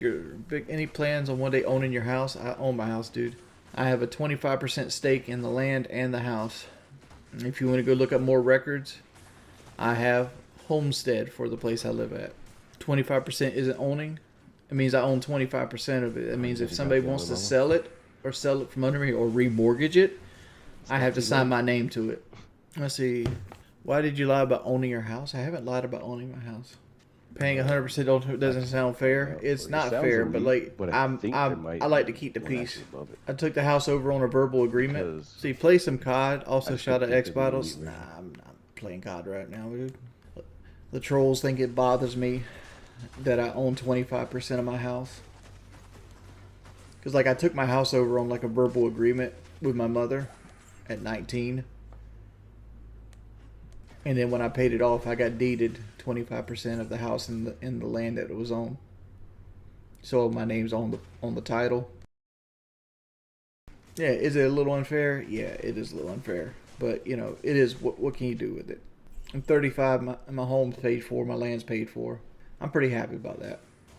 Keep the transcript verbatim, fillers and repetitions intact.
Your big any plans on one day owning your house? I own my house, dude. I have a twenty-five percent stake in the land and the house. If you want to go look up more records, I have homestead for the place I live at. twenty-five percent isn't owning. It means I own twenty-five percent of it. It means if somebody wants to sell it or sell it from under me or remortgage it, I have to sign my name to it. Let's see. Why did you lie about owning your house? I haven't lied about owning my house. Paying one hundred percent doesn't sound fair. It's not fair, but like I'm, I'm I like to keep the peace. I took the house over on a verbal agreement. See, play some C O D. Also shot at X Bottles. Nah, I'm not playing C O D right now, dude. The trolls think it bothers me that I own twenty-five percent of my house. Cause like I took my house over on like a verbal agreement with my mother at nineteen. And then when I paid it off, I got deeded twenty-five percent of the house and the, and the land that it was on. So my name's on the on the title. Yeah, is it a little unfair? Yeah, it is a little unfair. But, you know, it is. What, what can you do with it? I'm thirty-five. My, my home's paid for. My land's paid for. I'm pretty happy about that.